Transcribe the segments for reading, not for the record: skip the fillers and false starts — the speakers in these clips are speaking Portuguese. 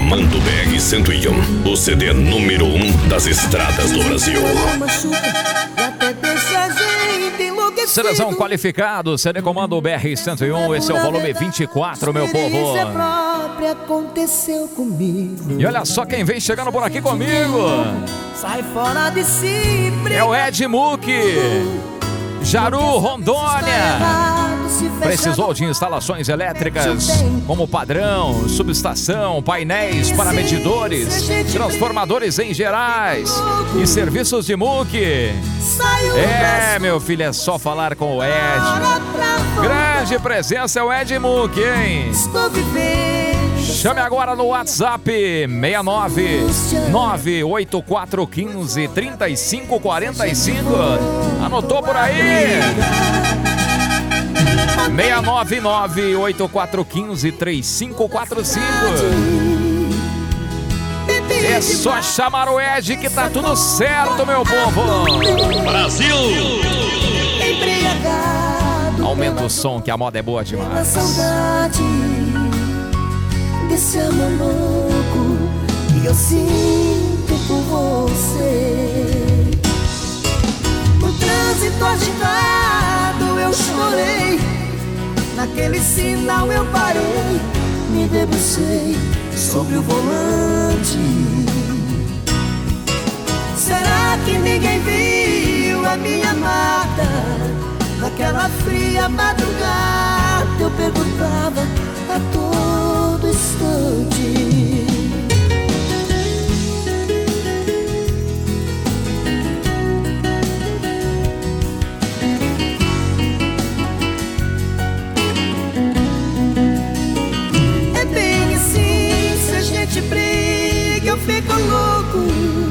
Comando BR-101, o CD número 1 das estradas do Brasil. Seleção qualificado, CD Comando BR-101, esse é o volume 24, meu povo. Aconteceu comigo. E olha só quem vem chegando por aqui comigo. Sai fora de si. É o Ed Muck, Jaru, Rondônia. Precisou de instalações elétricas como padrão, subestação, painéis para medidores, transformadores em gerais e serviços de Muck. É, meu filho, é só falar com o Ed. Grande presença é o Ed Muck, hein? Chame agora no WhatsApp 69984153545. Anotou por aí? 69984153545. É só chamar o Ed que tá tudo certo, meu povo. Brasil! Aumenta o som que a moda é boa demais. Saudade desse amor louco que eu sinto por você. No trânsito agitado eu chorei, naquele sinal eu parei, me debrucei sobre o volante. Será que ninguém viu a minha amada? Naquela fria madrugada eu perguntava a todo instante. É bem assim, se a gente briga eu fico louco.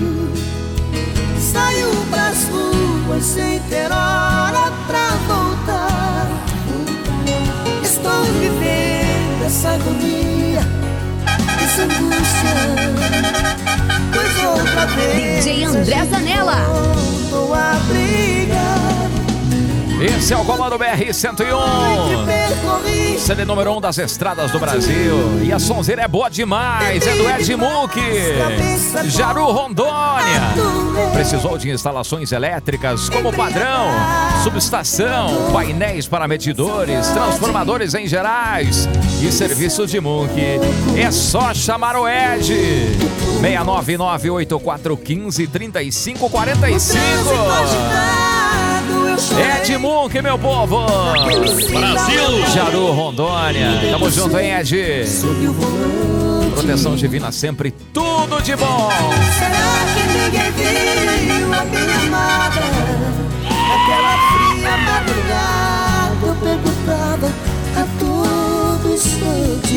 Saio pras ruas sem ter hora pra voltar. Estou vivendo essa agonia, essa angústia, pois outra vez DJ André Zanella. voltou a brigar. Esse é o Comando BR-101, CD número 1 das estradas do Brasil. E a sonzeira é boa demais, é do Ed Muck, Jaru, Rondônia. Precisou de instalações elétricas como padrão, subestação, painéis para medidores, transformadores em gerais e serviços de Muck. É só chamar o Ed. 69984153545. Ed Muck, meu povo. Brasil! Jaru, Rondônia. Tamo junto, hein, Ed? Proteção divina sempre, tudo de bom. Será que ninguém viu a minha amada? Naquela fria madrugada eu perguntava a todo instante.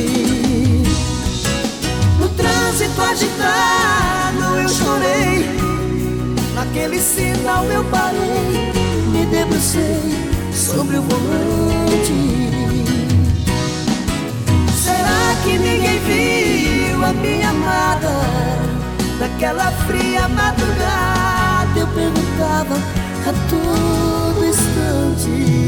No trânsito agitado eu chorei, naquele sinal eu parei, me debrucei sobre o volante. Será que ninguém viu a minha amada? Naquela fria madrugada eu perguntava a todo instante.